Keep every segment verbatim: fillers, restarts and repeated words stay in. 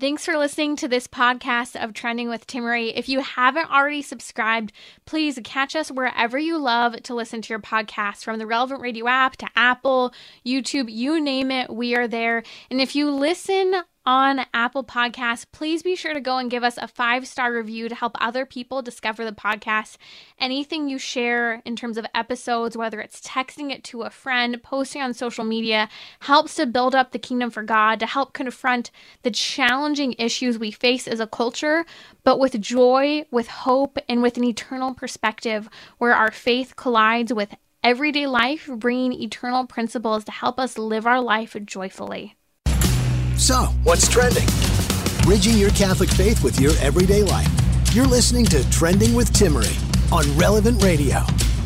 Thanks for listening to this podcast of Trending with Timmerie. If you haven't already subscribed, please catch us wherever you love to listen to your podcast, from the Relevant Radio app to Apple, YouTube, you name it, we are there. And if you listen on Apple Podcasts, please be sure to go and give us a five-star review to help other people discover the podcast. Anything you share in terms of episodes, whether it's texting it to a friend, posting on social media, helps to build up the kingdom for God, to help confront the challenging issues we face as a culture, but with joy, with hope, and with an eternal perspective where our faith collides with everyday life, bringing eternal principles to help us live our life joyfully. So, what's trending? Bridging your Catholic faith with your everyday life. You're listening to Trending with Timmerie on Relevant Radio.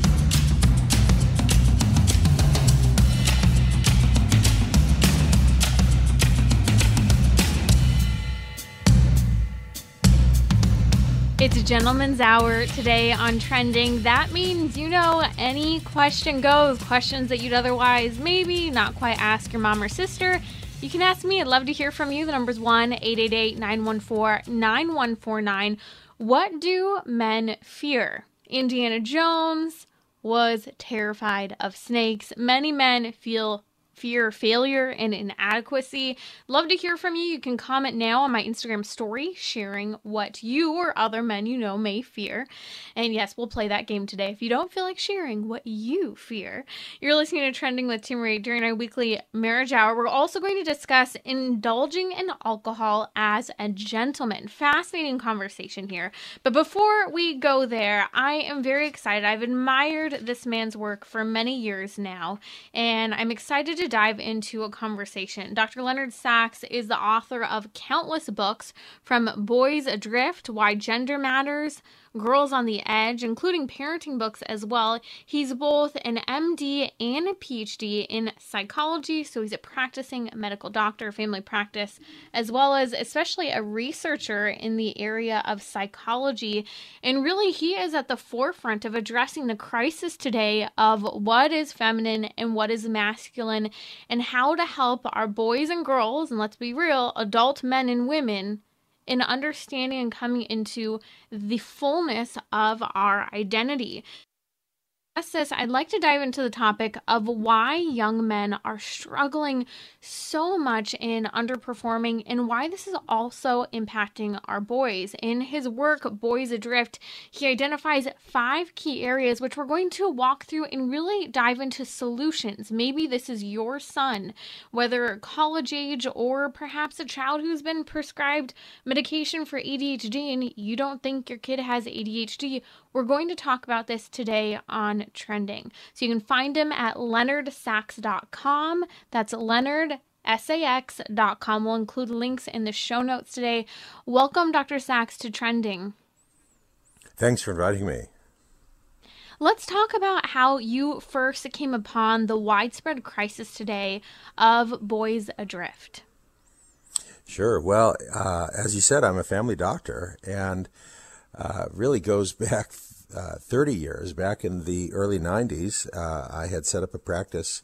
It's Gentleman's Hour today on Trending. That means, you know, any question goes. Questions that you'd otherwise maybe not quite ask your mom or sister, you can ask me. I'd love to hear from you. The number's one eight eight eight, nine one four, nine one four nine. What do men fear? Indiana Jones was terrified of snakes. Many men feel fear failure and inadequacy. Love to hear from you. You can comment now on my Instagram story sharing what you or other men you know may fear. And yes, we'll play that game today if you don't feel like sharing what you fear. You're listening to Trending with Timmerie during our weekly marriage hour. We're also going to discuss indulging in alcohol as a gentleman. Fascinating conversation here. But before we go there, I am very excited. I've admired this man's work for many years now, and I'm excited to dive into a conversation. Doctor Leonard Sax is the author of countless books, from Boys Adrift, Why Gender Matters, Girls on the Edge, including parenting books as well. He's both an M D and a P H D in psychology, so he's a practicing medical doctor, family practice, as well as especially a researcher in the area of psychology. And really, he is at the forefront of addressing the crisis today of what is feminine and what is masculine, and how to help our boys and girls, and let's be real, adult men and women, in understanding and coming into the fullness of our identity. This, I'd like to dive into the topic of why young men are struggling so much in underperforming, and why this is also impacting our boys. In his work, Boys Adrift, he identifies five key areas which we're going to walk through and really dive into solutions. Maybe this is your son, whether college age or perhaps a child who's been prescribed medication for A D H D and you don't think your kid has A D H D. We're going to talk about this today on Trending. So you can find him at leonard sax dot com. That's leonard sax dot com. We'll include links in the show notes today. Welcome, Doctor Sax, to Trending. Thanks for inviting me. Let's talk about how you first came upon the widespread crisis today of Boys Adrift. Sure. Well, uh, as you said, I'm a family doctor, and uh, really goes back uh, thirty years. Back in the early nineties, uh, I had set up a practice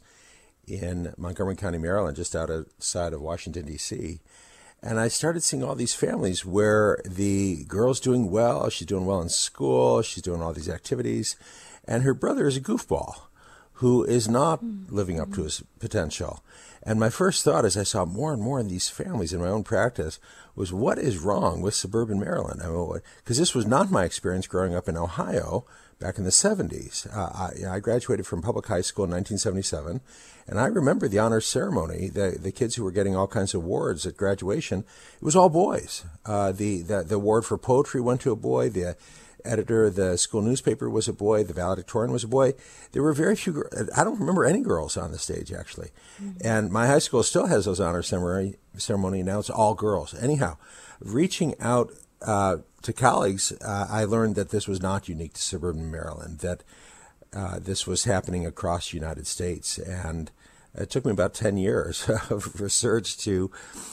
in Montgomery County, Maryland, just outside of Washington, D C, and I started seeing all these families where the girl's doing well, she's doing well in school, she's doing all these activities, and her brother is a goofball who is not living up to his potential. And my first thought, as I saw more and more in these families in my own practice, was what is wrong with suburban Maryland? I mean, because this was not my experience growing up in Ohio back in the seventies. Uh, I, I graduated from public high school in nineteen seventy-seven, and I remember the honors ceremony, the, the kids who were getting all kinds of awards at graduation. It was all boys. Uh, the, the, the award for poetry went to a boy. The editor of the school newspaper was a boy. The valedictorian was a boy. There were very few, I don't remember any girls on the stage, actually. Mm-hmm. And my high school still has those honor ceremony, ceremony. Now it's all girls. Anyhow, reaching out uh, to colleagues, uh, I learned that this was not unique to suburban Maryland, that uh, this was happening across the United States. And it took me about ten years of research to,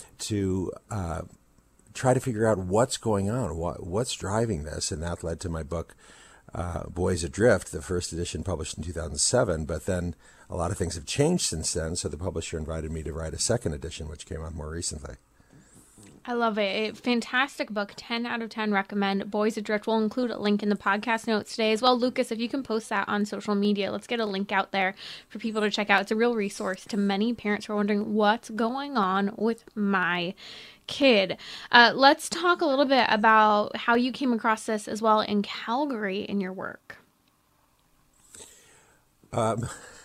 to uh, try to figure out what's going on, what, what's driving this, and that led to my book, uh, Boys Adrift, the first edition published in two thousand seven, but then a lot of things have changed since then, so the publisher invited me to write a second edition, which came out more recently. I love it. Fantastic book. ten out of ten recommend. Boys Adrift. We'll include a link in the podcast notes today as well. Lucas, if you can post that on social media, let's get a link out there for people to check out. It's a real resource to many parents who are wondering what's going on with my kid. Uh, let's talk a little bit about how you came across this as well in Calgary in your work. Um,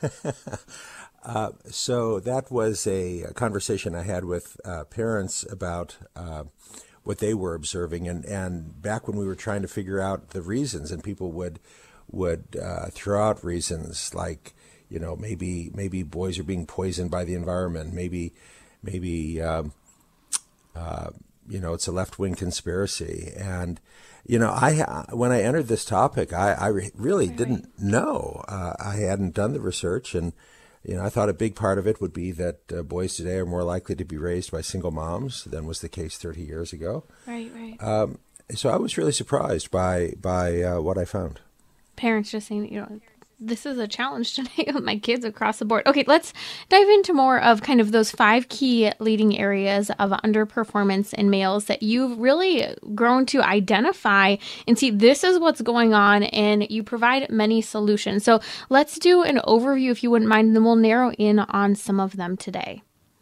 uh, so that was a, a conversation I had with uh, parents about uh, what they were observing, and, and back when we were trying to figure out the reasons, and people would would uh, throw out reasons like, you know, maybe maybe boys are being poisoned by the environment, maybe maybe um, uh, you know, it's a left-wing conspiracy. And you know, I when I entered this topic, I, I really right. didn't know. Uh, I hadn't done the research, and you know, I thought a big part of it would be that uh, boys today are more likely to be raised by single moms than was the case thirty years ago. Right, right. Um, so I was really surprised by by uh, what I found. Parents just saying, you know, this is a challenge today with my kids across the board. Okay, let's dive into more of kind of those five key leading areas of underperformance in males that you've really grown to identify and see this is what's going on, and you provide many solutions. So let's do an overview if you wouldn't mind, and then we'll narrow in on some of them today.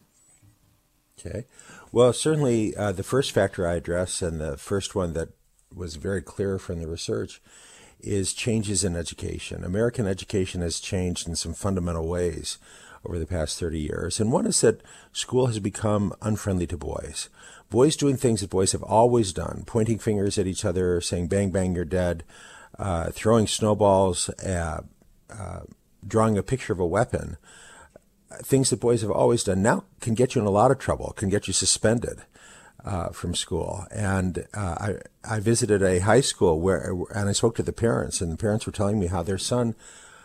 Okay. Well, certainly uh, the first factor I address, and the first one that was very clear from the research, is changes in education. American education has changed in some fundamental ways over the past thirty years. And one is that school has become unfriendly to boys. Boys doing things that boys have always done, pointing fingers at each other, saying, bang, bang, you're dead, uh, throwing snowballs, uh, uh, drawing a picture of a weapon, things that boys have always done now can get you in a lot of trouble, can get you suspended Uh, from school. And uh, I I visited a high school where, and I spoke to the parents, and the parents were telling me how their son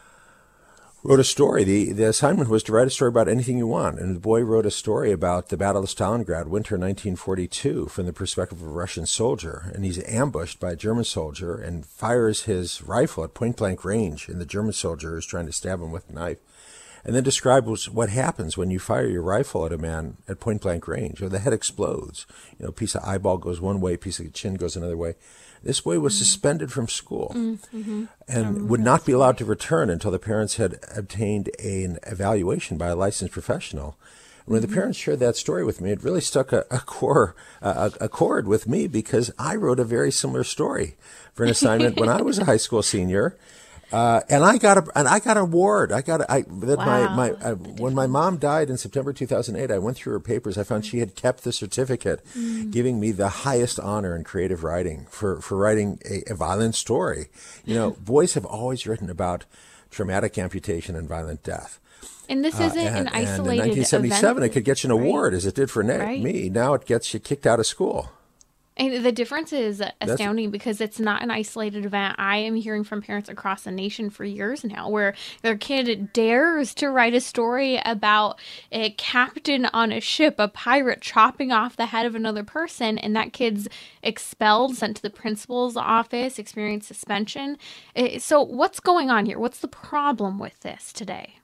wrote a story. The the assignment was to write a story about anything you want, and the boy wrote a story about the Battle of Stalingrad, winter nineteen forty-two, from the perspective of a Russian soldier, and he's ambushed by a German soldier and fires his rifle at point-blank range, and the German soldier is trying to stab him with a knife. And then describes what happens when you fire your rifle at a man at point-blank range. Or the head explodes. You know, a piece of eyeball goes one way, a piece of chin goes another way. This boy was mm-hmm. suspended from school mm-hmm. and um, would not be allowed to return until the parents had obtained an evaluation by a licensed professional. And when mm-hmm. the parents shared that story with me, it really stuck a, a, core, a, a chord with me, because I wrote a very similar story for an assignment when I was a high school senior. Uh, and I got a, and I got an award. I got, a, I, that wow. my, my, I, when my mom died in September two thousand eight, I went through her papers. I found she had kept the certificate mm. giving me the highest honor in creative writing for, for writing a, a violent story. You know, boys have always written about traumatic amputation and violent death. And this isn't uh, and, an isolated and in nineteen seventy-seven, event. It could get you an award, right. as it did for right. me. Now it gets you kicked out of school. And the difference is astounding, That's, because it's not an isolated event. I am hearing from parents across the nation for years now where their kid dares to write a story about a captain on a ship, a pirate chopping off the head of another person, and that kid's expelled, sent to the principal's office, experienced suspension. So what's going on here? What's the problem with this today?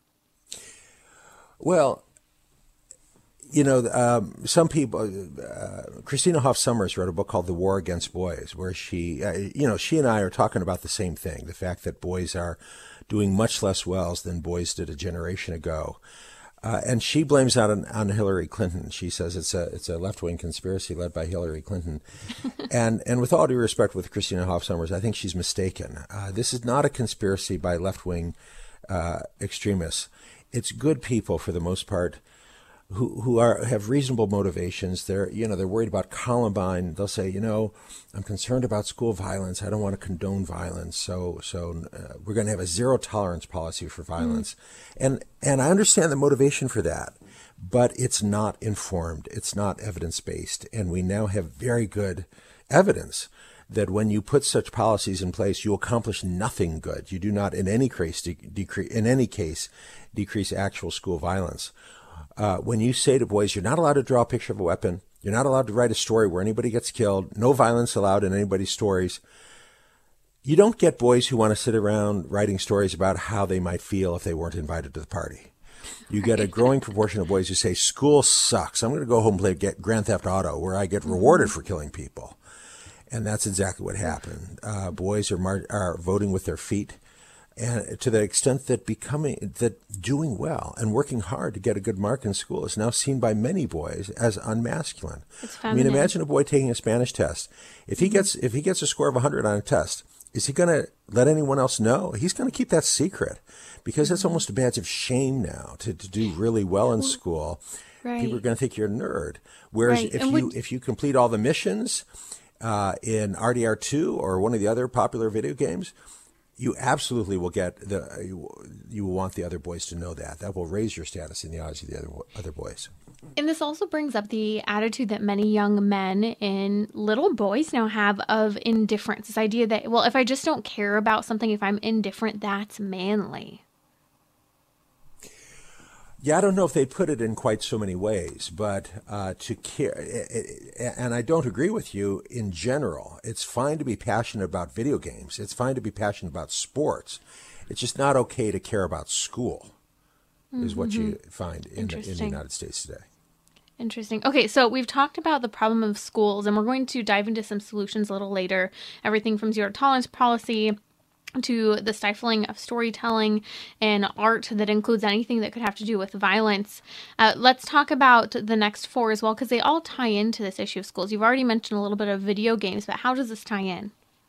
Well, you know, um, some people, uh, Christina Hoff Sommers wrote a book called The War Against Boys, where she, uh, you know, she and I are talking about the same thing, the fact that boys are doing much less well than boys did a generation ago. Uh, and she blames that on, on Hillary Clinton. She says it's a it's a left-wing conspiracy led by Hillary Clinton. and and with all due respect with Christina Hoff Sommers, I think she's mistaken. Uh, this is not a conspiracy by left-wing uh, extremists. It's good people, for the most part, who who are have reasonable motivations. They're you know they're worried about Columbine. They'll say, you know, I'm concerned about school violence. I don't want to condone violence. So so uh, we're going to have a zero tolerance policy for violence. Mm. And and I understand the motivation for that, but it's not informed. It's not evidence based. And we now have very good evidence that when you put such policies in place, you accomplish nothing good. You do not, in any case, de- decrease in any case, decrease actual school violence. Uh, when you say to boys, you're not allowed to draw a picture of a weapon, you're not allowed to write a story where anybody gets killed, no violence allowed in anybody's stories, you don't get boys who want to sit around writing stories about how they might feel if they weren't invited to the party. You get a growing proportion of boys who say, school sucks. I'm going to go home and play get Grand Theft Auto where I get rewarded for killing people. And that's exactly what happened. Uh, boys are mar- are voting with their feet. And to the extent that becoming, that doing well and working hard to get a good mark in school is now seen by many boys as unmasculine. It's I mean, imagine a boy taking a Spanish test. If he gets, if he gets a score of one hundred on a test, is he going to let anyone else know? He's going to keep that secret because it's almost a badge of shame now to, to do really well in school. Right. People are going to think you're a nerd. Whereas Right. if And you, would- if you complete all the missions uh, in R D R two or one of the other popular video games, you absolutely will get the, you, you will want the other boys to know that. That will raise your status in the eyes of the other, other boys. And this also brings up the attitude that many young men and little boys now have of indifference. This idea that, well, if I just don't care about something, if I'm indifferent, that's manly. Yeah, I don't know if they put it in quite so many ways, but uh, to care, and I don't agree with you in general. It's fine to be passionate about video games. It's fine to be passionate about sports. It's just not okay to care about school, mm-hmm. is what you find in the, in the United States today. Interesting. Okay, so we've talked about the problem of schools, and we're going to dive into some solutions a little later. Everything from zero tolerance policy to the stifling of storytelling and art that includes anything that could have to do with violence. Uh, let's talk about the next four as well, because they all tie into this issue of schools. You've already mentioned a little bit of video games, but how does this tie in?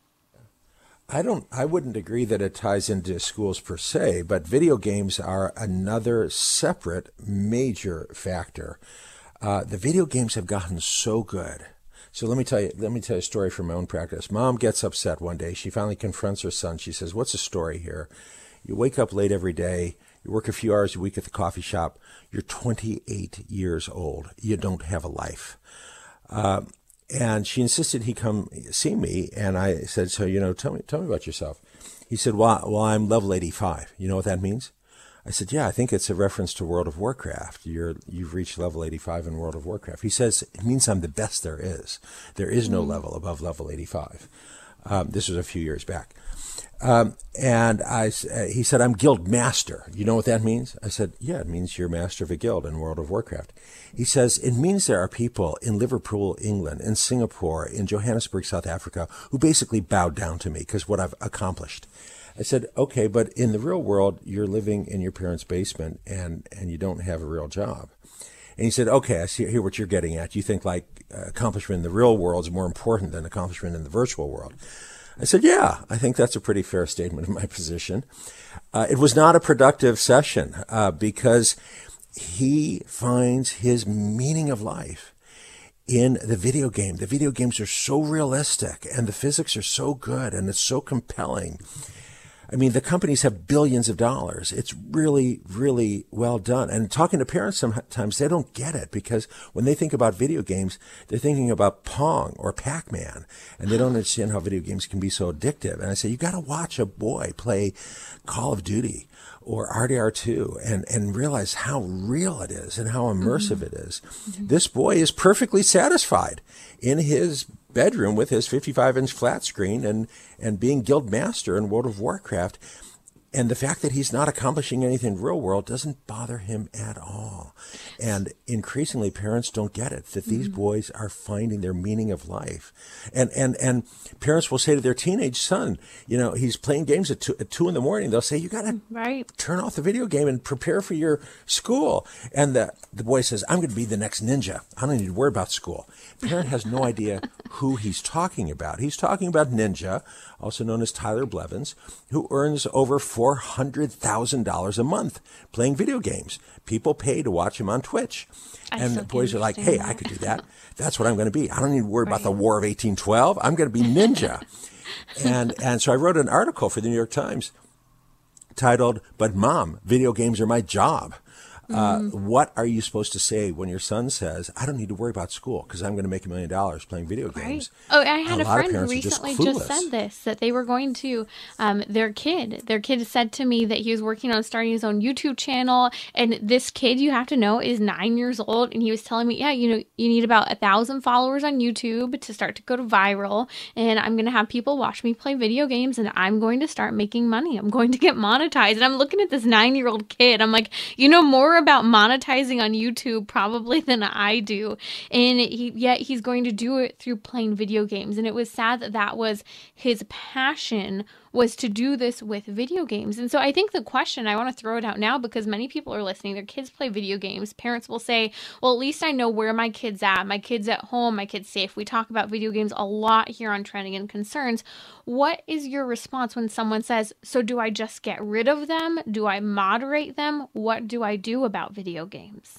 I don't. I wouldn't agree that it ties into schools per se, but video games are another separate major factor. Uh, the video games have gotten so good. So let me tell you, let me tell you a story from my own practice. Mom gets upset one day. She finally confronts her son. She says, "What's the story here? You wake up late every day. You work a few hours a week at the coffee shop. You're twenty-eight years old. You don't have a life." Uh, and she insisted he come see me. And I said, "So, you know, tell me, tell me about yourself." He said, well, well, I'm level eighty-five. You know what that means? I said, yeah, I think it's a reference to World of Warcraft. You're, you've reached level eighty-five in World of Warcraft. He says, it means I'm the best there is. There is no mm. level above level eighty-five. Um, this was a few years back. Um, and I, uh, he said, I'm guild master. You know what that means? I said, yeah, it means you're master of a guild in World of Warcraft. He says, it means there are people in Liverpool, England, in Singapore, in Johannesburg, South Africa, who basically bowed down to me because what I've accomplished. I said, okay, but in the real world, you're living in your parents' basement and, and you don't have a real job. And he said, okay, I see, hear what you're getting at. You think like uh, accomplishment in the real world is more important than accomplishment in the virtual world. I said, yeah, I think that's a pretty fair statement of my position. Uh, it was not a productive session uh, because he finds his meaning of life in the video game. The video games are so realistic and the physics are so good and it's so compelling. I mean, the companies have billions of dollars. It's really, really well done. And talking to parents sometimes, they don't get it because when they think about video games, they're thinking about Pong or Pac-Man, and they don't understand how video games can be so addictive. And I say, you got to watch a boy play Call of Duty or R D R two and, and realize how real it is and how immersive mm-hmm. it is. Mm-hmm. This boy is perfectly satisfied in his bedroom with his fifty-five inch flat screen and, and being guild master in World of Warcraft. And the fact that he's not accomplishing anything in the real world doesn't bother him at all. And increasingly, parents don't get it, that these mm-hmm. boys are finding their meaning of life. And, and, and parents will say to their teenage son, you know, he's playing games at two, at two in the morning. They'll say, you got to right. turn off the video game and prepare for your school. And the, the boy says, I'm going to be the next ninja. I don't need to worry about school. Parent has no idea who he's talking about. He's talking about Ninja, also known as Tyler Blevins, who earns over four hundred thousand dollars a month playing video games. People pay to watch him on Twitch. I and the boys are like, hey, that. I could do that. That's what I'm going to be. I don't need to worry right. about the War of eighteen twelve. I'm going to be Ninja. and and so I wrote an article for the New York Times titled, But Mom, Video Games Are My Job. Uh, what are you supposed to say when your son says, I don't need to worry about school because I'm going to make a million dollars playing video games? Right. Oh, I had a, a friend who recently just, just said this, that they were going to, um, their kid, their kid said to me that he was working on starting his own YouTube channel. And this kid, you have to know, is nine years old. And he was telling me, yeah, you know, you need about a thousand followers on YouTube to start to go to viral. And I'm going to have people watch me play video games and I'm going to start making money. I'm going to get monetized. And I'm looking at this nine-year-old kid. I'm like, you know more about monetizing on YouTube probably than I do. And he, yet he's going to do it through playing video games. And it was sad that that was his passion, was to do this with video games. And so I think the question, I want to throw it out now because many people are listening, their kids play video games. Parents will say, well, at least I know where my kid's at. My kid's at home, my kid's safe. We talk about video games a lot here on Trending and Concerns. What is your response when someone says, so do I just get rid of them? Do I moderate them? What do I do about video games?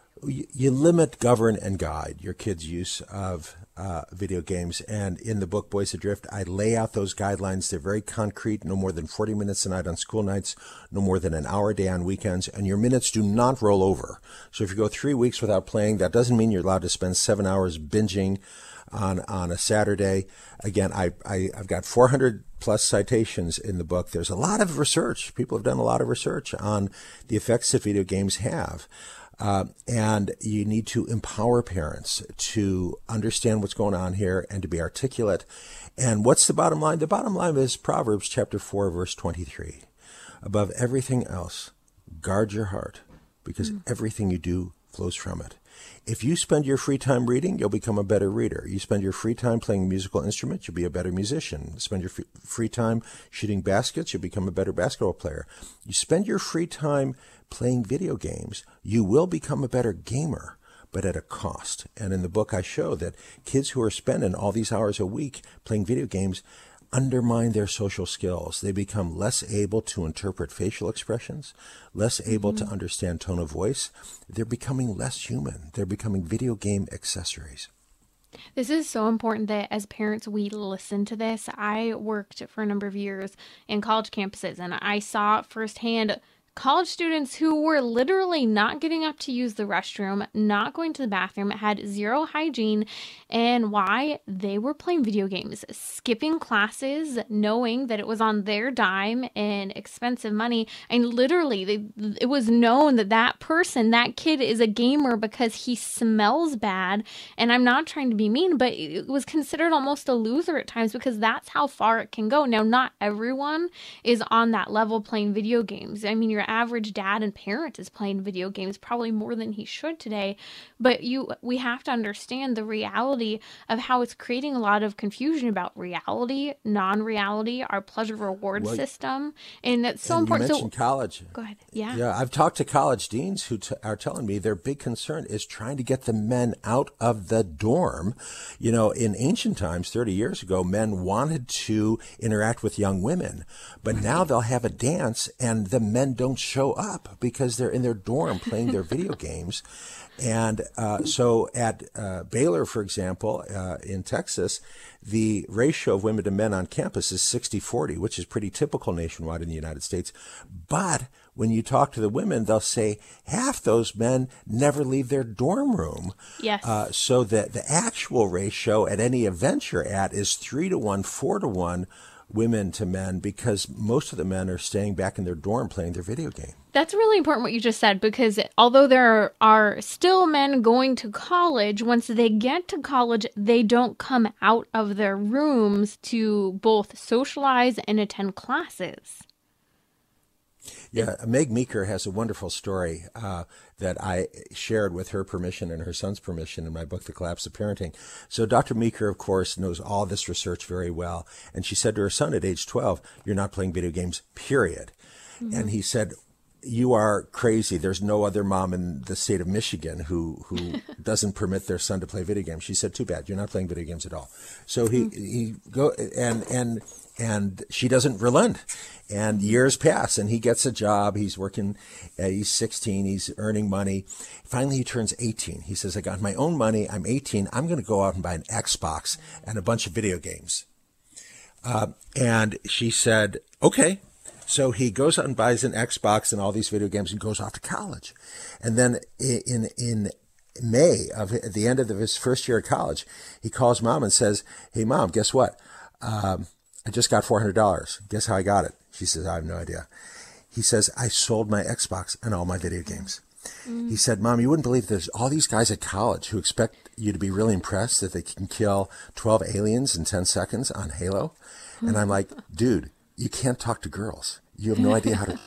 You limit, govern, and guide your kids' use of uh, video games. And in the book, Boys Adrift, I lay out those guidelines. They're very concrete, no more than forty minutes a night on school nights, no more than an hour a day on weekends, and your minutes do not roll over. So if you go three weeks without playing, that doesn't mean you're allowed to spend seven hours binging on, on a Saturday. Again, I, I, I've got four hundred plus citations in the book. There's a lot of research. People have done a lot of research on the effects that video games have. Uh, and you need to empower parents to understand what's going on here and to be articulate. And what's the bottom line? The bottom line is Proverbs chapter four, verse twenty-three. Above everything else, guard your heart, because mm. everything you do flows from it. If you spend your free time reading, you'll become a better reader. You spend your free time playing a musical instrument, you'll be a better musician. Spend your f- free time shooting baskets, you'll become a better basketball player. You spend your free time playing video games, you will become a better gamer, but at a cost. And in the book, I show that kids who are spending all these hours a week playing video games undermine their social skills. They become less able to interpret facial expressions, less able mm-hmm. to understand tone of voice. They're becoming less human. They're becoming video game accessories. This is so important that as parents, we listen to this. I worked for a number of years in college campuses, and I saw firsthand college students who were literally not getting up to use the restroom, not going to the bathroom, had zero hygiene. And why? They were playing video games, skipping classes, knowing that it was on their dime and expensive money. And literally, they, it was known that that person, that kid is a gamer because he smells bad. And I'm not trying to be mean, but it was considered almost a loser at times because that's how far it can go. Now, not everyone is on that level playing video games. I mean, you're average dad and parent is playing video games probably more than he should today, but you we have to understand the reality of how it's creating a lot of confusion about reality, non-reality, our pleasure reward well, system, and that's so and important. You mentioned so, college. Go ahead. Yeah. Yeah, I've talked to college deans who t- are telling me their big concern is trying to get the men out of the dorm. You know, in ancient times, thirty years ago, men wanted to interact with young women, but now they'll have a dance and the men don't show up because they're in their dorm playing their video games. And uh, so at uh, Baylor, for example, uh, in Texas, the ratio of women to men on campus is sixty forty, which is pretty typical nationwide in the United States. But when you talk to the women, they'll say half those men never leave their dorm room. Yes. Uh, so that the actual ratio at any event you're at is three to one, four to one women to men, because most of the men are staying back in their dorm playing their video game. That's really important what you just said, because although there are still men going to college, once they get to college, they don't come out of their rooms to both socialize and attend classes. Yeah, Meg Meeker has a wonderful story uh, that I shared with her permission and her son's permission in my book, The Collapse of Parenting. So Doctor Meeker, of course, knows all this research very well. And she said to her son at age twelve, "You're not playing video games, period." Mm-hmm. And he said, "You are crazy. There's no other mom in the state of Michigan who, who doesn't permit their son to play video games." She said, "Too bad. You're not playing video games at all." So he, mm-hmm. he go and, and, and she doesn't relent. And years pass and he gets a job. He's working, uh, he's sixteen, he's earning money. Finally, he turns eighteen. He says, "I got my own money. I'm eighteen. I'm going to go out and buy an Xbox and a bunch of video games." Uh, and she said, "Okay." So he goes out and buys an Xbox and all these video games and goes off to college. And then in in May of at the end of his first year of college, he calls mom and says, "Hey mom, guess what? Um, I just got four hundred dollars. Guess how I got it?" She says, "I have no idea." He says, "I sold my Xbox and all my video games." Mm. He said, "Mom, you wouldn't believe there's all these guys at college who expect you to be really impressed that they can kill twelve aliens in ten seconds on Halo." Mm. And I'm like, "Dude, you can't talk to girls. You have no idea how to..."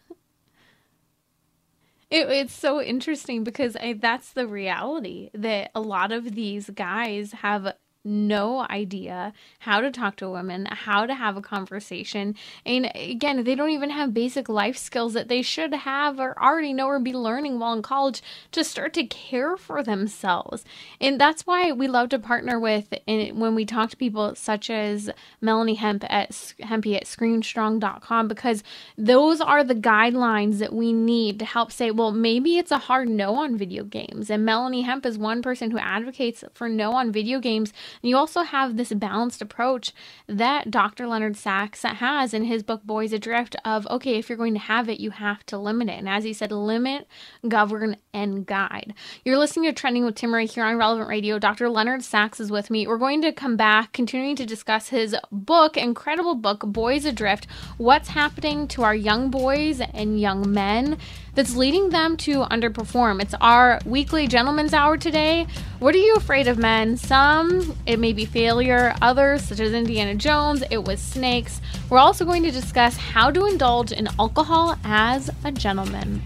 It, it's so interesting because I, that's the reality, that a lot of these guys have no idea how to talk to women, how to have a conversation. And again, they don't even have basic life skills that they should have or already know or be learning while in college to start to care for themselves. And that's why we love to partner with, and when we talk to people such as Melanie Hemp at Hempy at screen strong dot com, because those are the guidelines that we need to help say, well, maybe it's a hard no on video games. And Melanie Hemp is one person who advocates for no on video games. And you also have this balanced approach that Doctor Leonard Sax has in his book, Boys Adrift, of, okay, if you're going to have it, you have to limit it. And as he said, limit, govern, and guide. You're listening to Trending with Timmerie here on Relevant Radio. Doctor Leonard Sax is with me. We're going to come back, continuing to discuss his book, incredible book, Boys Adrift, what's happening to our young boys and young men that's leading them to underperform. It's our weekly Gentleman's Hour today. What are you afraid of, men? Some, it may be failure. Others, such as Indiana Jones, it was snakes. We're also going to discuss how to indulge in alcohol as a gentleman.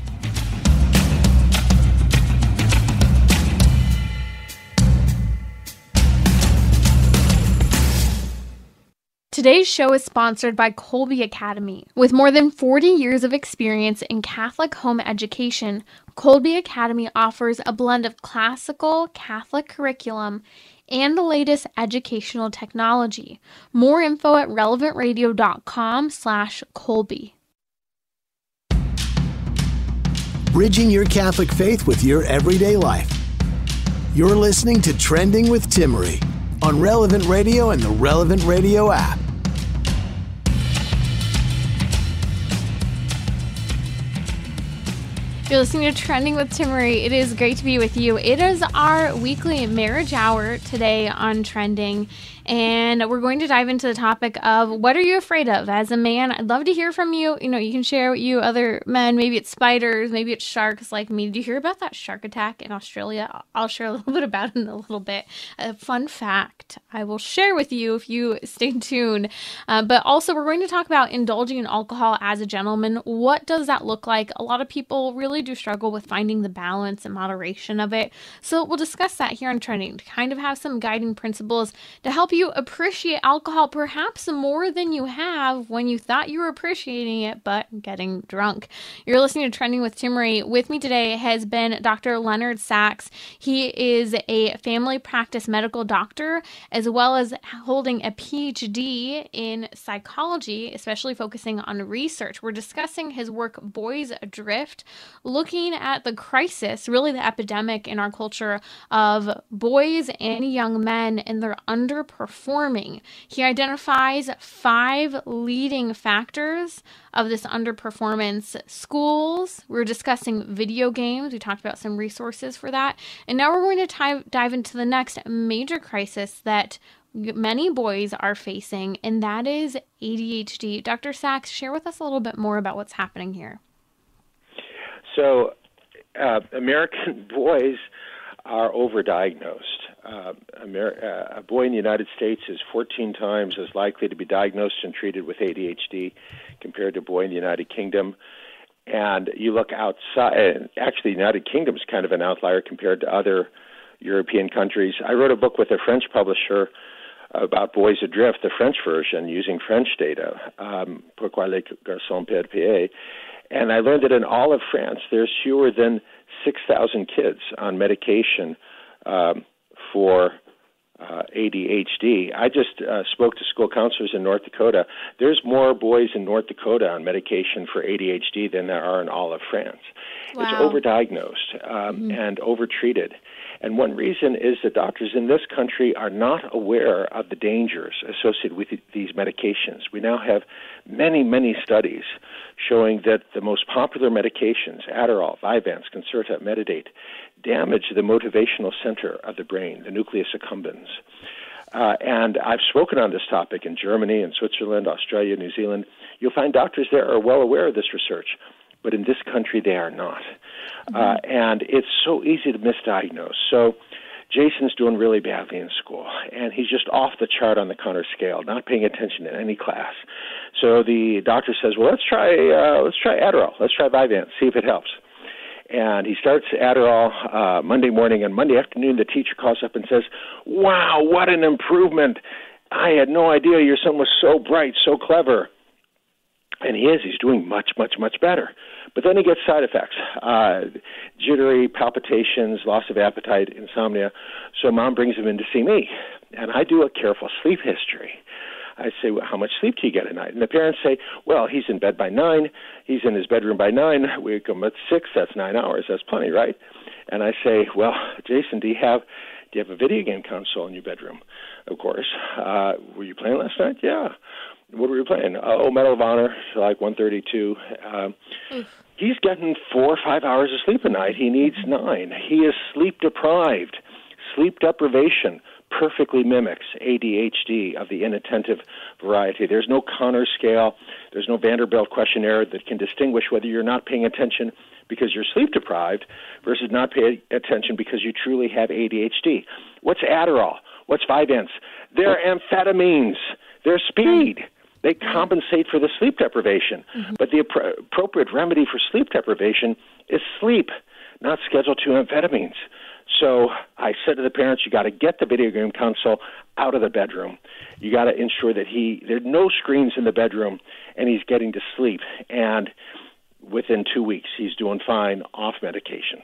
Today's show is sponsored by Kolbe Academy. With more than forty years of experience in Catholic home education, Kolbe Academy offers a blend of classical Catholic curriculum and the latest educational technology. More info at relevant radio dot com slash Kolbe. Bridging your Catholic faith with your everyday life. You're listening to Trending with Timmerie on Relevant Radio and the Relevant Radio app. You're listening to Trending with Timmerie. It is great to be with you. It is our weekly marriage hour today on Trending, and we're going to dive into the topic of what are you afraid of as a man? I'd love to hear from you. You know, you can share what you other men, maybe it's spiders, maybe it's sharks like me. Did you hear about that shark attack in Australia? I'll share a little bit about it in a little bit. A fun fact I will share with you if you stay tuned. Uh, but also, we're going to talk about indulging in alcohol as a gentleman. What does that look like? A lot of people really do struggle with finding the balance and moderation of it. So we'll discuss that here on Trending to kind of have some guiding principles to help you appreciate alcohol perhaps more than you have when you thought you were appreciating it, but getting drunk. You're listening to Trending with Timmerie. With me today has been Doctor Leonard Sax. He is a family practice medical doctor, as well as holding a P H D in psychology, especially focusing on research. We're discussing his work, Boys Adrift, looking at the crisis, really the epidemic in our culture of boys and young men and their underperforming. He identifies five leading factors of this underperformance. Schools, we're discussing video games. We talked about some resources for that. And now we're going to t- dive into the next major crisis that many boys are facing, and that is A D H D. Doctor Sax, share with us a little bit more about what's happening here. So, uh, American boys are overdiagnosed. Uh, Amer- uh, a boy in the United States is fourteen times as likely to be diagnosed and treated with A D H D compared to a boy in the United Kingdom. And you look outside, actually, the United Kingdom is kind of an outlier compared to other European countries. I wrote a book with a French publisher about Boys Adrift, the French version, using French data, um, Pourquoi les garçons perdent pied. And I learned that in all of France, there's fewer than six thousand kids on medication um, for uh, A D H D. I just uh, spoke to school counselors in North Dakota. There's more boys in North Dakota on medication for A D H D than there are in all of France. Wow. It's overdiagnosed um, mm-hmm. and overtreated. And one reason is that doctors in this country are not aware of the dangers associated with these medications. We now have many, many studies showing that the most popular medications, Adderall, Vyvanse, Concerta, Metadate, damage the motivational center of the brain, the nucleus accumbens. Uh, and I've spoken on this topic in Germany and Switzerland, Australia, New Zealand. You'll find doctors there are well aware of this research, but in this country they are not. Mm-hmm. Uh, and it's so easy to misdiagnose. So Jason's doing really badly in school, and he's just off the chart on the Connor scale, not paying attention in any class. So the doctor says, well, let's try uh, let's try Adderall. Let's try Vyvanse, see if it helps. And he starts Adderall uh, Monday morning, and Monday afternoon the teacher calls up and says, wow, what an improvement. I had no idea your son was so bright, so clever. And he is. He's doing much, much, much better. But then he gets side effects, uh, jittery, palpitations, loss of appetite, insomnia. So mom brings him in to see me, and I do a careful sleep history. I say, well, how much sleep do you get at night? And the parents say, well, he's in bed by nine. He's in his bedroom by nine. We wake him at six. That's nine hours. That's plenty, right? And I say, well, Jason, do you have do you have a video game console in your bedroom? Of course. Uh, were you playing last night? Yeah. What were you playing? Oh, Medal of Honor, like one thirty-two. Um, he's getting four or five hours of sleep a night. He needs nine. He is sleep deprived. Sleep deprivation perfectly mimics A D H D of the inattentive variety. There's no Connor scale. There's no Vanderbilt questionnaire that can distinguish whether you're not paying attention because you're sleep deprived versus not paying attention because you truly have A D H D. What's Adderall? What's Vyvanse? They're amphetamines. They're speed. They compensate for the sleep deprivation. Mm-hmm. But the appro- appropriate remedy for sleep deprivation is sleep, not Schedule two amphetamines. So I said to the parents, you got to get the video game console out of the bedroom. You got to ensure that he, there are no screens in the bedroom, and he's getting to sleep. And within two weeks, he's doing fine off medication.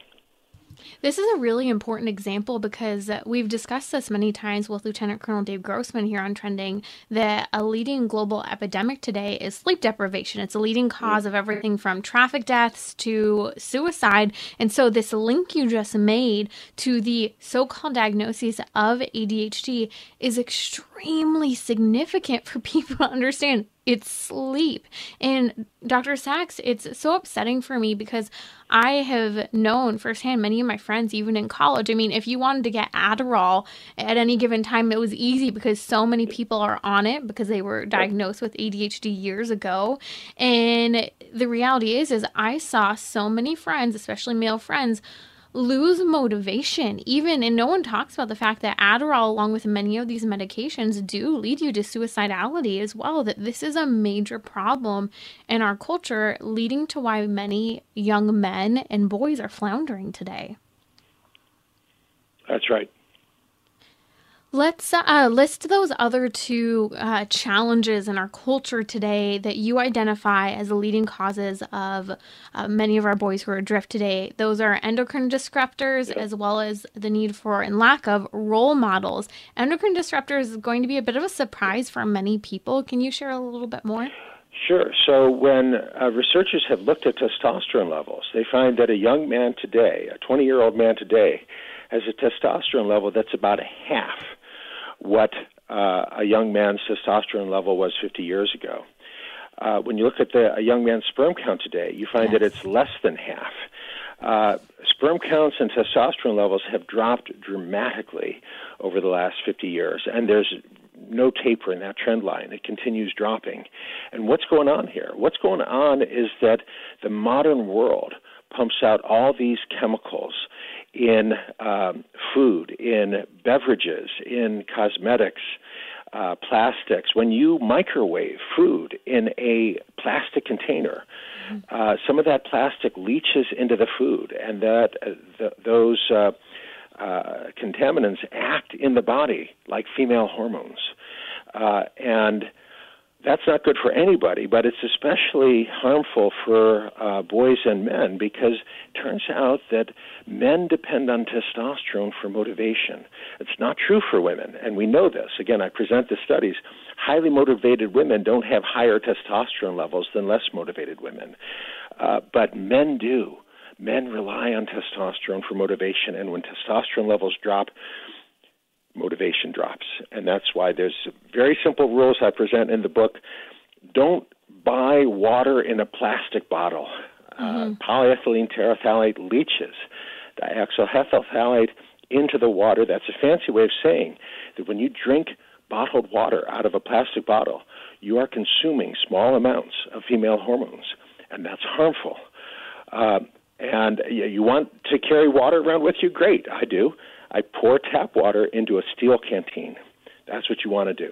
This is a really important example because we've discussed this many times with Lieutenant Colonel Dave Grossman here on Trending, that a leading global epidemic today is sleep deprivation. It's a leading cause of everything from traffic deaths to suicide. And so this link you just made to the so-called diagnosis of A D H D is extremely significant for people to understand. It's sleep. And Doctor Sachs, it's so upsetting for me because I have known firsthand many of my friends, even in college. I mean, if you wanted to get Adderall at any given time, it was easy because so many people are on it because they were diagnosed with A D H D years ago. And the reality is, is I saw so many friends, especially male friends, lose motivation even, and no one talks about the fact that Adderall, along with many of these medications, do lead you to suicidality as well, that this is a major problem in our culture, leading to why many young men and boys are floundering today. That's right. Let's uh, list those other two uh, challenges in our culture today that you identify as the leading causes of uh, many of our boys who are adrift today. Those are endocrine disruptors, yep, as well as the need for and lack of role models. Endocrine disruptors is going to be a bit of a surprise for many people. Can you share a little bit more? Sure. So when uh, researchers have looked at testosterone levels, they find that a young man today, a twenty-year-old man today, has a testosterone level that's about a half what uh, a young man's testosterone level was fifty years ago. Uh, when you look at the, a young man's sperm count today, you find yes. that it's less than half. Uh, sperm counts and testosterone levels have dropped dramatically over the last fifty years, and there's no taper in that trend line. It continues dropping. And what's going on here? What's going on is that the modern world pumps out all these chemicals in um, food, in beverages, in cosmetics, uh, plastics. When you microwave food in a plastic container, uh, some of that plastic leaches into the food, and that uh, the, those uh, uh, contaminants act in the body like female hormones. Uh, and that's not good for anybody, but it's especially harmful for uh, boys and men because it turns out that men depend on testosterone for motivation. It's not true for women, and we know this. Again, I present the studies. Highly motivated women don't have higher testosterone levels than less motivated women, uh, but men do. Men rely on testosterone for motivation, and when testosterone levels drop, motivation drops. And that's why there's very simple rules I present in the book. Don't buy water in a plastic bottle. Mm-hmm. Uh, polyethylene terephthalate leaches diazoxyethyl phthalate into the water. That's a fancy way of saying that when you drink bottled water out of a plastic bottle, you are consuming small amounts of female hormones, and that's harmful. Uh, and you want to carry water around with you? Great, I do. I pour tap water into a steel canteen. That's what you want to do.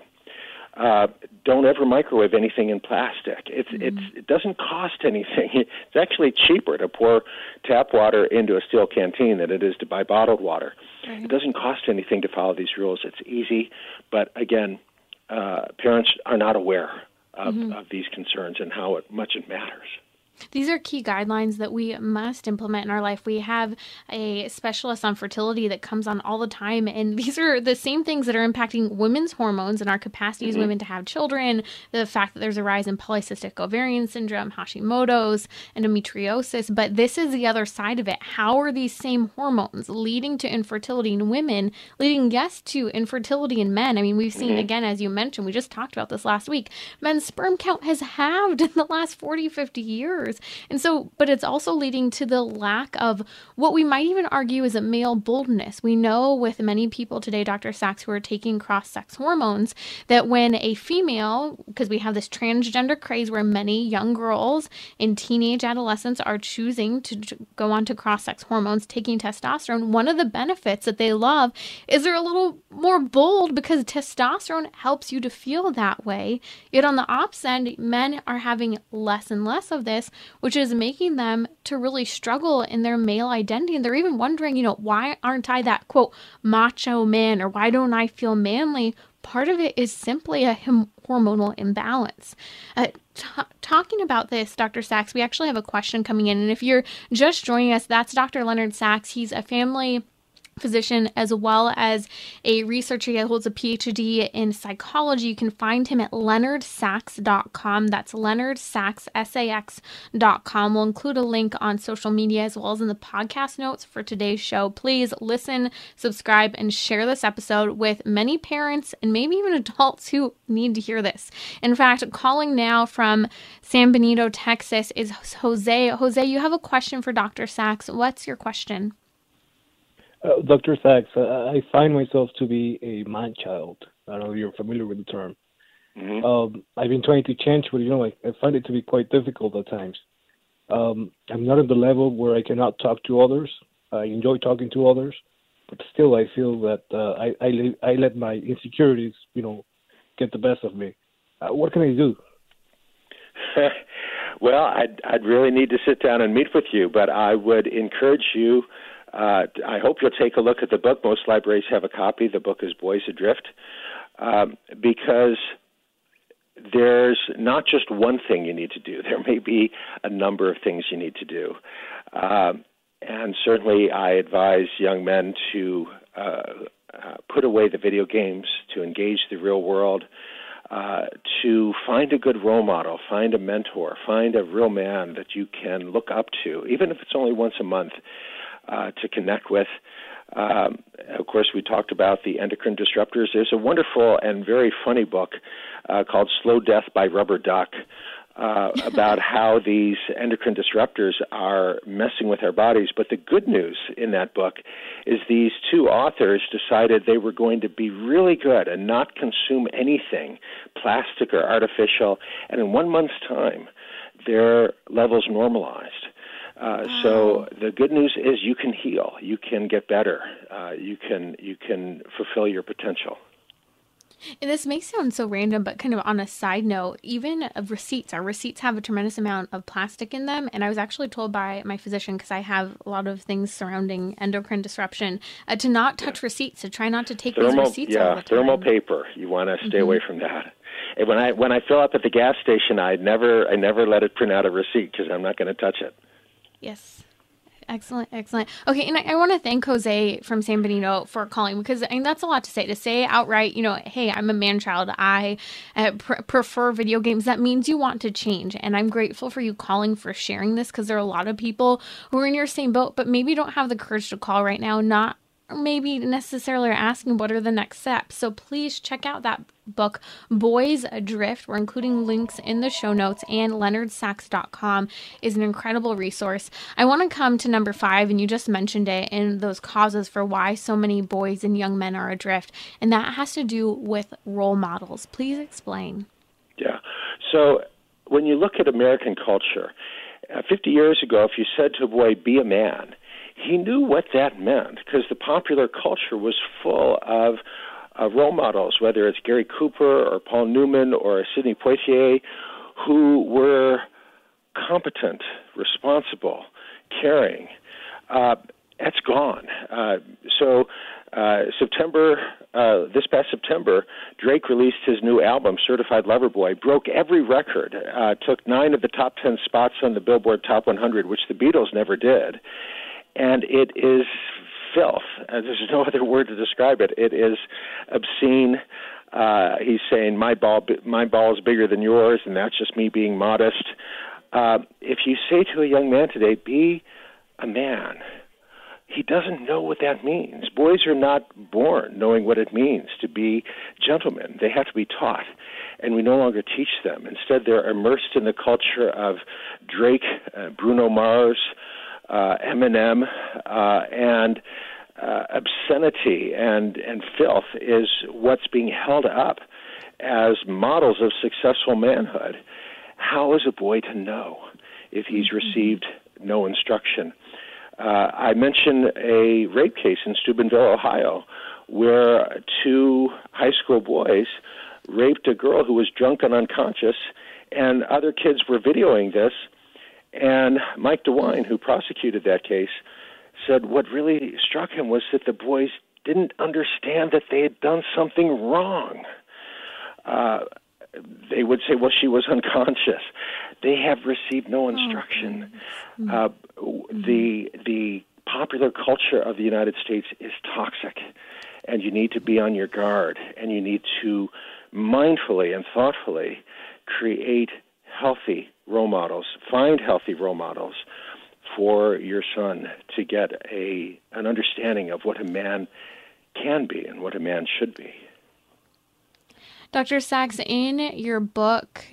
Uh, don't ever microwave anything in plastic. It's, mm-hmm. it's, it doesn't cost anything. It's actually cheaper to pour tap water into a steel canteen than it is to buy bottled water. Right. It doesn't cost anything to follow these rules. It's easy, but again, uh, parents are not aware of, mm-hmm. of these concerns and how it, much it matters. These are key guidelines that we must implement in our life. We have a specialist on fertility that comes on all the time, and these are the same things that are impacting women's hormones and our capacity as mm-hmm. women to have children, the fact that there's a rise in polycystic ovarian syndrome, Hashimoto's, endometriosis, but this is the other side of it. How are these same hormones leading to infertility in women, leading, yes, to infertility in men? I mean, we've seen, mm-hmm. again, as you mentioned, we just talked about this last week, men's sperm count has halved in the last forty, fifty years. And so, but it's also leading to the lack of what we might even argue is a male boldness. We know with many people today, Doctor Sachs, who are taking cross-sex hormones, that when a female, because we have this transgender craze where many young girls in teenage adolescence are choosing to go on to cross-sex hormones, taking testosterone, one of the benefits that they love is they're a little more bold because testosterone helps you to feel that way. Yet on the opposite end, men are having less and less of this, which is making them to really struggle in their male identity. And they're even wondering, you know, why aren't I that, quote, macho man, or why don't I feel manly? Part of it is simply a him- hormonal imbalance. Uh, t- talking about this, Doctor Sachs, we actually have a question coming in. And if you're just joining us, that's Doctor Leonard Sachs. He's a family physician as well as a researcher. He holds a P H D in psychology. You can find him at leonard sachs dot com. That's Leonard Sachs, S A X dot com. We'll include a link on social media as well as in the podcast notes for today's show. Please listen, subscribe, and share this episode with many parents and maybe even adults who need to hear this. In fact, calling now from San Benito, Texas is Jose. Jose, you have a question for Doctor Sachs. What's your question? Uh, Doctor Sachs, uh, I find myself to be a man-child. I don't know if you're familiar with the term. Mm-hmm. Um, I've been trying to change, but, you know, I, I find it to be quite difficult at times. Um, I'm not at the level where I cannot talk to others. I enjoy talking to others, but still I feel that uh, I, I, I let my insecurities, you know, get the best of me. Uh, what can I do? Well, I'd, I'd really need to sit down and meet with you, but I would encourage you. Uh, I hope you'll take a look at the book. Most libraries have a copy. The book is Boys Adrift, um, because there's not just one thing you need to do. There may be a number of things you need to do. Um, and certainly I advise young men to uh, uh, put away the video games, to engage the real world, uh, to find a good role model, find a mentor, find a real man that you can look up to, even if it's only once a month. Uh, to connect with. Um, of course, we talked about the endocrine disruptors. There's a wonderful and very funny book uh, called Slow Death by Rubber Duck uh, about how these endocrine disruptors are messing with our bodies. But the good news in that book is these two authors decided they were going to be really good and not consume anything plastic or artificial. And in one month's time, their levels normalized. Uh, wow. So the good news is you can heal, you can get better, uh, you can you can fulfill your potential. And this may sound so random, but kind of on a side note, even of receipts, our receipts have a tremendous amount of plastic in them. And I was actually told by my physician, because I have a lot of things surrounding endocrine disruption, uh, to not touch yeah. receipts, to try not to take thermal, these receipts yeah, all the time. Thermal paper, you want to stay mm-hmm. away from that. And when I when I fill up at the gas station, I never I never let it print out a receipt because I'm not going to touch it. Yes. Excellent, excellent. Okay, and I, I want to thank Jose from San Benito for calling, because I mean, that's a lot to say. To say outright, you know, hey, I'm a man-child, I uh, pr- prefer video games. That means you want to change, and I'm grateful for you calling, for sharing this, because there are a lot of people who are in your same boat, but maybe don't have the courage to call right now, not or maybe necessarily are asking what are the next steps. So please check out that book, Boys Adrift. We're including links in the show notes, and leonard sachs dot com is an incredible resource. I want to come to number five, and you just mentioned it, in those causes for why so many boys and young men are adrift, and that has to do with role models. Please explain. Yeah. So when you look at American culture, uh, fifty years ago, if you said to a boy, be a man, he knew what that meant, because the popular culture was full of uh, role models, whether it's Gary Cooper or Paul Newman or Sidney Poitier, who were competent, responsible, caring. Uh, that's gone. Uh, so uh, September, uh, this past September, Drake released his new album, Certified Lover Boy, broke every record, uh, took nine of the top ten spots on the Billboard Top one hundred, which the Beatles never did. And it is filth. Uh, there's no other word to describe it. It is obscene. Uh, he's saying, my ball my ball is bigger than yours, and that's just me being modest. Uh, if you say to a young man today, be a man, he doesn't know what that means. Boys are not born knowing what it means to be gentlemen. They have to be taught, and we no longer teach them. Instead, they're immersed in the culture of Drake, uh, Bruno Mars, Uh, Eminem, uh, and uh, obscenity and, and filth is what's being held up as models of successful manhood. How is a boy to know if he's received no instruction? Uh, I mentioned a rape case in Steubenville, Ohio, where two high school boys raped a girl who was drunk and unconscious, and other kids were videoing this. And Mike DeWine, who prosecuted that case, said what really struck him was that the boys didn't understand that they had done something wrong. Uh, they would say, well, she was unconscious. They have received no instruction. Uh, the the popular culture of the United States is toxic, and you need to be on your guard, and you need to mindfully and thoughtfully create healthy role models, find healthy role models for your son to get a an understanding of what a man can be and what a man should be. Doctor Sachs, in your book,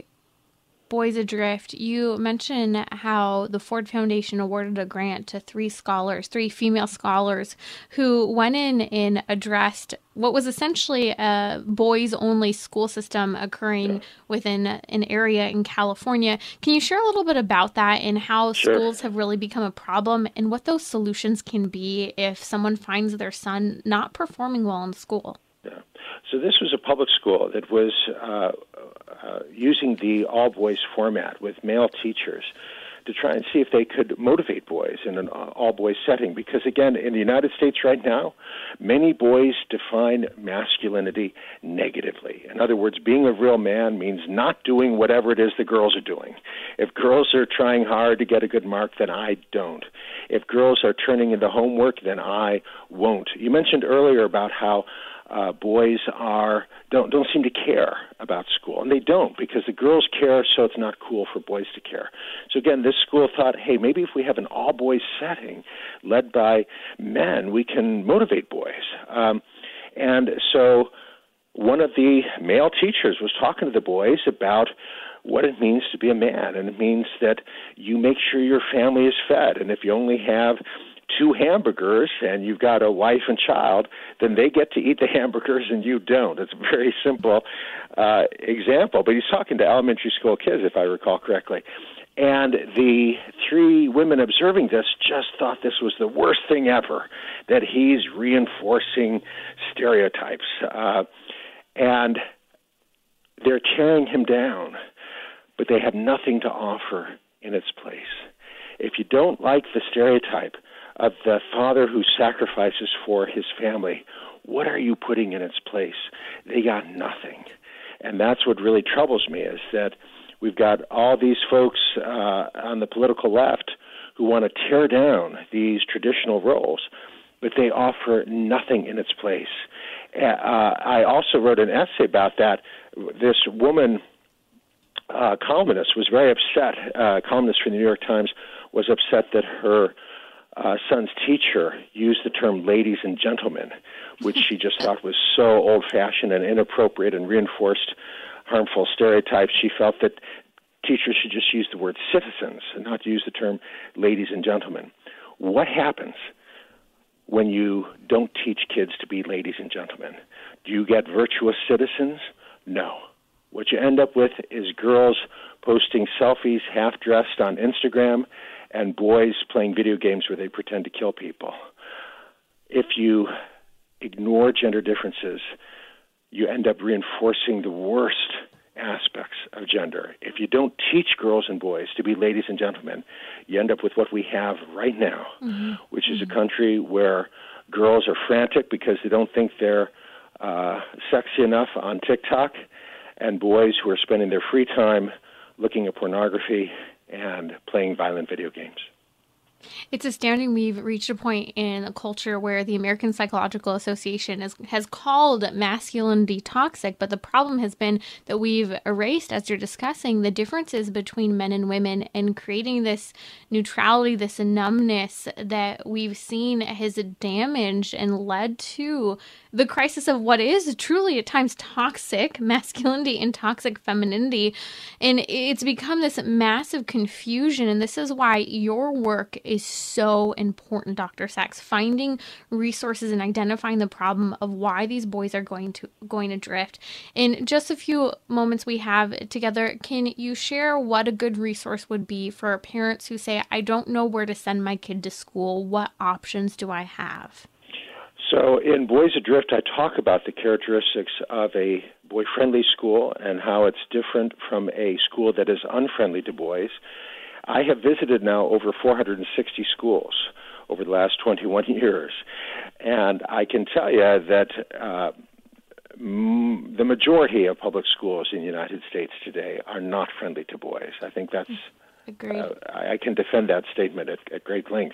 Boys Adrift, you mention how the Ford Foundation awarded a grant to three scholars, three female scholars, who went in and addressed what was essentially a boys-only school system occurring within an area in California. Can you share a little bit about that and how Sure. schools have really become a problem, and what those solutions can be if someone finds their son not performing well in school? Yeah. So this was a public school that was uh, uh, using the all-boys format with male teachers to try and see if they could motivate boys in an all-boys setting. Because, again, in the United States right now, many boys define masculinity negatively. In other words, being a real man means not doing whatever it is the girls are doing. If girls are trying hard to get a good mark, then I don't. If girls are turning into homework, then I won't. You mentioned earlier about how Uh, boys are don't don't seem to care about school, and they don't, because the girls care, so it's not cool for boys to care. So again, this school thought, hey, maybe if we have an all-boys setting led by men, we can motivate boys. Um, and so one of the male teachers was talking to the boys about what it means to be a man, and it means that you make sure your family is fed, and if you only have two hamburgers and you've got a wife and child, then they get to eat the hamburgers and you don't. It's a very simple uh, example, but he's talking to elementary school kids, if I recall correctly. And the three women observing this just thought this was the worst thing ever, that he's reinforcing stereotypes. Uh, and they're tearing him down, but they have nothing to offer in its place. If you don't like the stereotype of the father who sacrifices for his family, what are you putting in its place? They got nothing. And that's what really troubles me, is that we've got all these folks uh, on the political left who want to tear down these traditional roles, but they offer nothing in its place. Uh, I also wrote an essay about that. This woman, uh, columnist, was very upset. Uh, columnist for the New York Times was upset that her uh, son's teacher used the term ladies and gentlemen, which she just thought was so old-fashioned and inappropriate and reinforced harmful stereotypes. She felt that teachers should just use the word citizens and not use the term ladies and gentlemen. What happens when you don't teach kids to be ladies and gentlemen? Do you get virtuous citizens? No. What you end up with is girls posting selfies half-dressed on Instagram and boys playing video games where they pretend to kill people. If you ignore gender differences, you end up reinforcing the worst aspects of gender. If you don't teach girls and boys to be ladies and gentlemen, you end up with what we have right now, mm-hmm. which is mm-hmm. a country where girls are frantic because they don't think they're uh, sexy enough on TikTok, and boys who are spending their free time looking at pornography and playing violent video games. It's astounding we've reached a point in a culture where the American Psychological Association has, has called masculinity toxic, but the problem has been that we've erased, as you're discussing, the differences between men and women, and creating this neutrality, this numbness that we've seen has damaged and led to the crisis of what is truly at times toxic masculinity and toxic femininity. And it's become this massive confusion. And this is why your work is so important, Doctor Sachs, finding resources and identifying the problem of why these boys are going to going adrift. In just a few moments we have together, can you share what a good resource would be for parents who say, I don't know where to send my kid to school? What options do I have? So in Boys Adrift, I talk about the characteristics of a boy-friendly school and how it's different from a school that is unfriendly to boys. I have visited now over four hundred sixty schools over the last twenty-one years, and I can tell you that uh, m- the majority of public schools in the United States today are not friendly to boys. I think that's, uh, I, I can defend that statement at, at great length.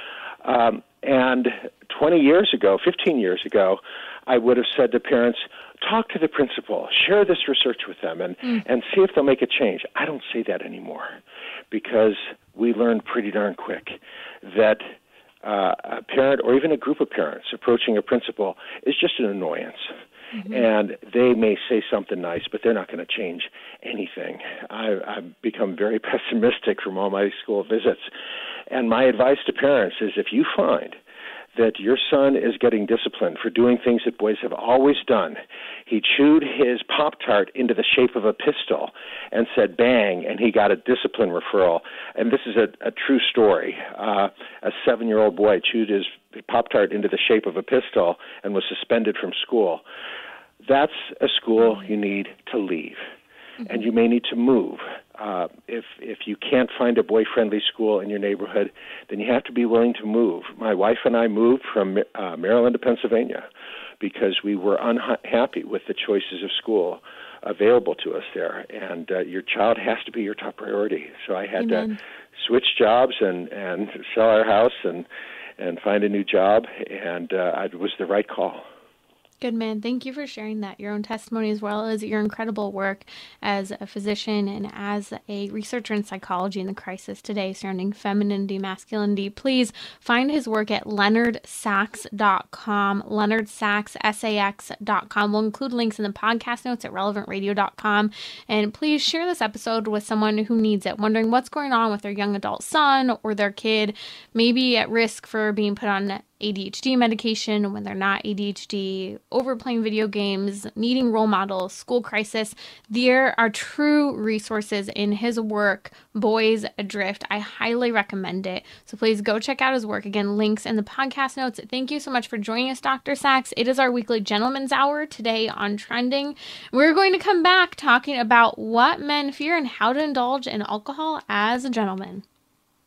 Um, and twenty years ago, fifteen years ago, I would have said to parents, talk to the principal, share this research with them, and, mm. and see if they'll make a change. I don't say that anymore, because we learned pretty darn quick that uh, a parent or even a group of parents approaching a principal is just an annoyance. Mm-hmm. And they may say something nice, but they're not going to change anything. I, I've become very pessimistic from all my school visits. And my advice to parents is, if you find that your son is getting disciplined for doing things that boys have always done, he chewed his Pop-Tart into the shape of a pistol and said bang, and he got a discipline referral. And this is a, a true story. Uh, a seven-year-old boy chewed his Pop-Tart into the shape of a pistol and was suspended from school. That's a school you need to leave, mm-hmm. and you may need to move. Uh, if if you can't find a boy-friendly school in your neighborhood, then you have to be willing to move. My wife and I moved from uh, Maryland to Pennsylvania because we were unhappy with the choices of school available to us there, and uh, your child has to be your top priority. So I had Amen. to switch jobs and, and sell our house and, and find a new job, and uh, it was the right call. Good man. Thank you for sharing that, your own testimony, as well as your incredible work as a physician and as a researcher in psychology in the crisis today surrounding femininity, masculinity. Please find his work at leonard sachs dot com, leonard sachs, S A X dot com. We'll include links in the podcast notes at relevant radio dot com. And please share this episode with someone who needs it, wondering what's going on with their young adult son or their kid, maybe at risk for being put on A D H D medication when they're not A D H D, overplaying video games, needing role models, school crisis. There are true resources in his work, Boys Adrift. I highly recommend it. So please go check out his work. Again, links in the podcast notes. Thank you so much for joining us, Doctor Sachs. It is our weekly Gentleman's Hour today on Trending. We're going to come back talking about what men fear and how to indulge in alcohol as a gentleman.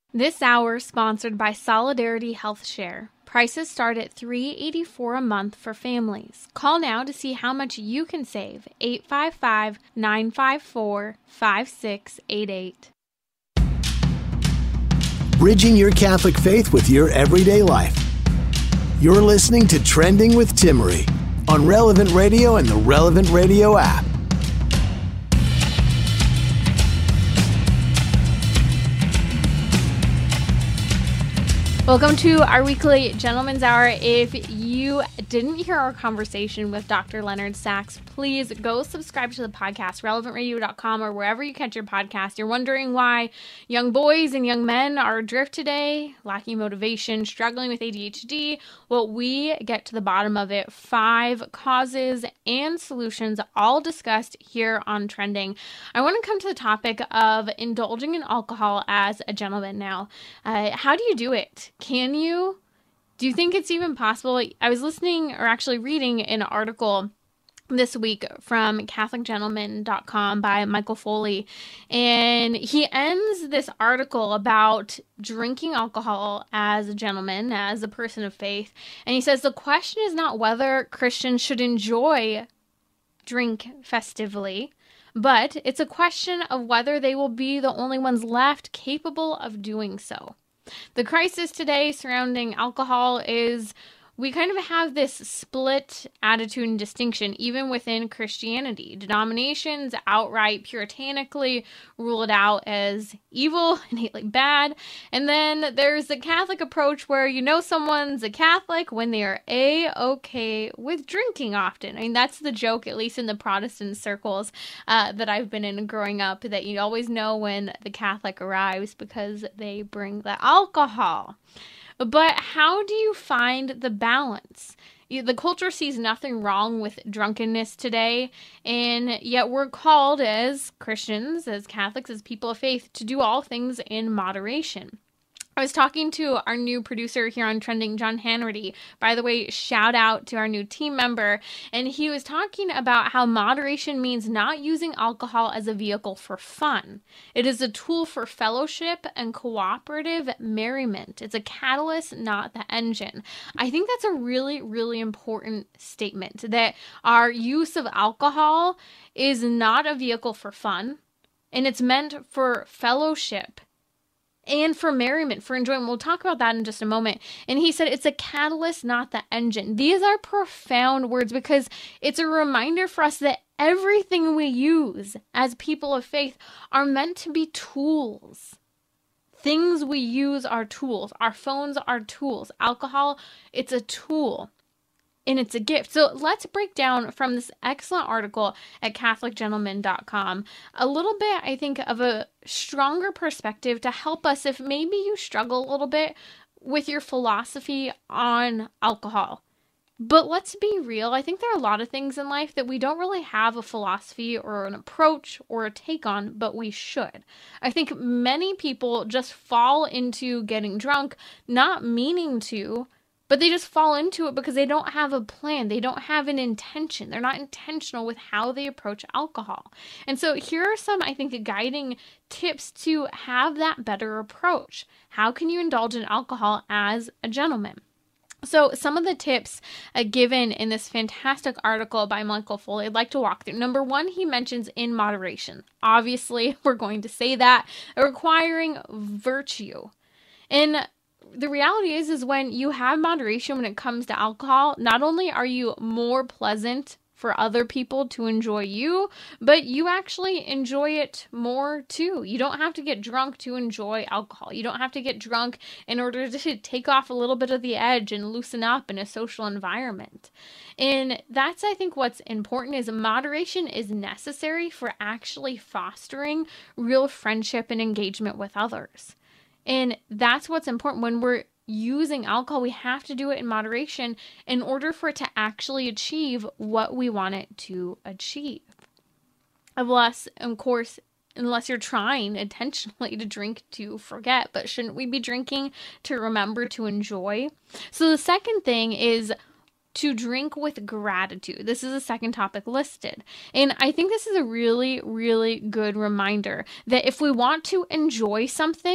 This hour is sponsored by Solidarity Health Share. Prices start at three dollars and eighty-four cents a month for families. Call now to see how much you can save. eight five five, nine five four, five six eight eight. Bridging your Catholic faith with your everyday life. You're listening to Trending with Timmerie on Relevant Radio and the Relevant Radio app. Welcome to our weekly Gentleman's Hour. If you didn't hear our conversation with Doctor Leonard Sachs, please go subscribe to the podcast, relevant radio dot com, or wherever you catch your podcast. You're wondering why young boys and young men are adrift today, lacking motivation, struggling with A D H D. Well, we get to the bottom of it. Five causes and solutions, all discussed here on Trending. I want to come to the topic of indulging in alcohol as a gentleman now. Uh, how do you do it? Can you? Do you think it's even possible? I was listening or actually reading an article this week from Catholic Gentleman dot com by Michael Foley, and he ends this article about drinking alcohol as a gentleman, as a person of faith, and he says the question is not whether Christians should enjoy drink festively, but it's a question of whether they will be the only ones left capable of doing so. The crisis today surrounding alcohol is we kind of have this split attitude and distinction even within Christianity. Denominations outright puritanically rule it out as evil, innately bad. And then there's the Catholic approach where you know someone's a Catholic when they are A-okay with drinking often. I mean, that's the joke, at least in the Protestant circles uh, that I've been in growing up, that you always know when the Catholic arrives because they bring the alcohol. But how do you find the balance? The culture sees nothing wrong with drunkenness today, and yet we're called as Christians, as Catholics, as people of faith, to do all things in moderation. I was talking to our new producer here on Trending, John Hanratty. By the way, shout out to our new team member. And he was talking about how moderation means not using alcohol as a vehicle for fun. It is a tool for fellowship and cooperative merriment. It's a catalyst, not the engine. I think that's a really, really important statement, that our use of alcohol is not a vehicle for fun, and it's meant for fellowship and for merriment, for enjoyment. We'll talk about that in just a moment. And he said it's a catalyst, not the engine. These are profound words because it's a reminder for us that everything we use as people of faith are meant to be tools. Things we use are tools. Our phones are tools. Alcohol, it's a tool. And it's a gift. So let's break down from this excellent article at Catholic Gentleman dot com a little bit, I think, of a stronger perspective to help us if maybe you struggle a little bit with your philosophy on alcohol. But let's be real. I think there are a lot of things in life that we don't really have a philosophy or an approach or a take on, but we should. I think many people just fall into getting drunk, not meaning to, but they just fall into it because they don't have a plan. They don't have an intention. They're not intentional with how they approach alcohol. And so here are some, I think, guiding tips to have that better approach. How can you indulge in alcohol as a gentleman? So some of the tips uh, given in this fantastic article by Michael Foley, I'd like to walk through. Number one, he mentions in moderation. Obviously, we're going to say that, requiring virtue. And the reality is, is when you have moderation when it comes to alcohol, not only are you more pleasant for other people to enjoy you, but you actually enjoy it more too. You don't have to get drunk to enjoy alcohol. You don't have to get drunk in order to take off a little bit of the edge and loosen up in a social environment. And that's, I think, what's important is moderation is necessary for actually fostering real friendship and engagement with others. And that's what's important. When we're using alcohol, we have to do it in moderation in order for it to actually achieve what we want it to achieve. Unless, of course, unless you're trying intentionally to drink to forget, but shouldn't we be drinking to remember to enjoy? So the second thing is to drink with gratitude. This is the second topic listed. And I think this is a really, really good reminder that if we want to enjoy something,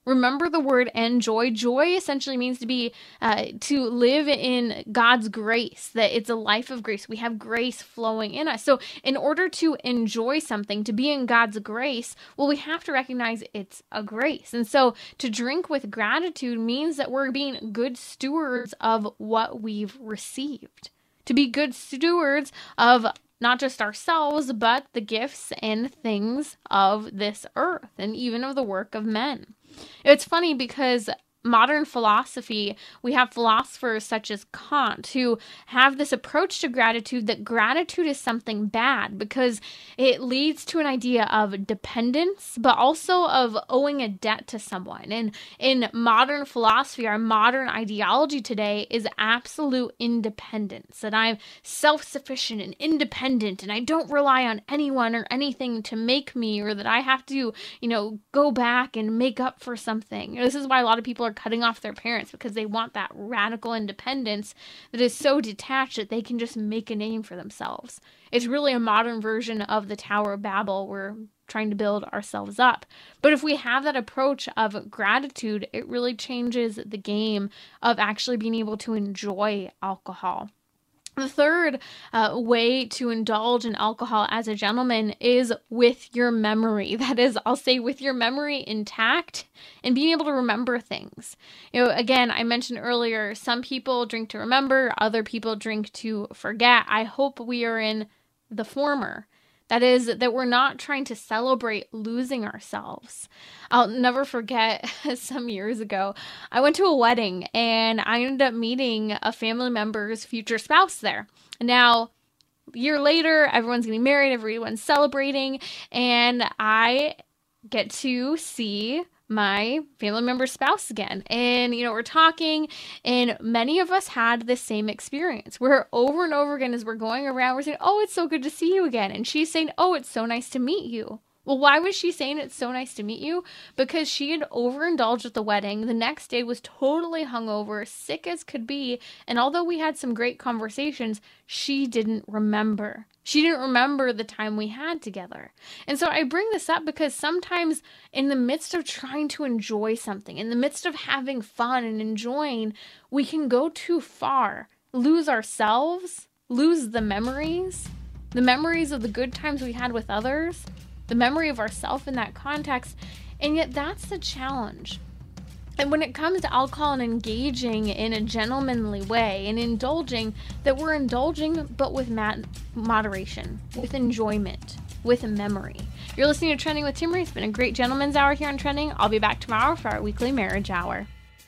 Remember the word enjoy. Joy essentially means to be, uh, to live in God's grace, that it's a life of grace. We have grace flowing in us. So in order to enjoy something, to be in God's grace, well, we have to recognize it's a grace. And so to drink with gratitude means that we're being good stewards of what we've received. To be good stewards of not just ourselves, but the gifts and things of this earth and even of the work of men. It's funny because modern philosophy, we have philosophers such as Kant who have this approach to gratitude, that gratitude is something bad because it leads to an idea of dependence, but also of owing a debt to someone. And in modern philosophy, our modern ideology today is absolute independence, that I'm self-sufficient and independent and I don't rely on anyone or anything to make me, or that I have to, you know, go back and make up for something. This is why a lot of people are cutting off their parents, because they want that radical independence that is so detached that they can just make a name for themselves. It's really a modern version of the Tower of Babel. We're trying to build ourselves up. But if we have that approach of gratitude, it really changes the game of actually being able to enjoy alcohol. The third uh, way to indulge in alcohol as a gentleman is with your memory. That is, I'll say with your memory intact and being able to remember things. You know, again, I mentioned earlier, some people drink to remember, other people drink to forget. I hope we are in the former. That is, that we're not trying to celebrate losing ourselves. I'll never forget, some years ago, I went to a wedding and I ended up meeting a family member's future spouse there. Now, a year later, everyone's getting married, everyone's celebrating, and I get to see my family member's spouse again. And, you know, we're talking, and many of us had the same experience where over and over again, as we're going around, we're saying, oh, it's so good to see you again. And she's saying, oh, it's so nice to meet you. Well, why was she saying it's so nice to meet you? Because she had overindulged at the wedding. The next day was totally hungover, sick as could be. And although we had some great conversations, she didn't remember. She didn't remember the time we had together. And so I bring this up because sometimes in the midst of trying to enjoy something, in the midst of having fun and enjoying, we can go too far, lose ourselves, lose the memories, the memories of the good times we had with others, the memory of ourselves in that context. And yet that's the challenge. And when it comes to alcohol and engaging in a gentlemanly way and indulging, that we're indulging, but with mat- moderation, with enjoyment, with memory. You're listening to Trending with Timmerie. It's been a great gentleman's hour here on Trending. I'll be back tomorrow for our weekly marriage hour.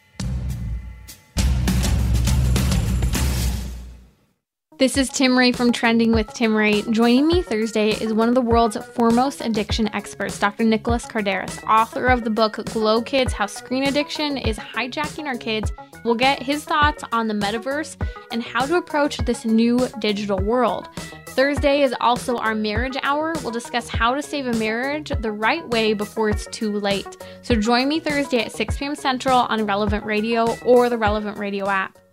This is Timmerie from Trending with Timmerie. Joining me Thursday is one of the world's foremost addiction experts, Doctor Nicholas Kardaras, author of the book Glow Kids, How Screen Addiction is Hijacking Our Kids. We'll get his thoughts on the metaverse and how to approach this new digital world. Thursday is also our marriage hour. We'll discuss how to save a marriage the right way before it's too late. So join me Thursday at six p.m. Central on Relevant Radio or the Relevant Radio app.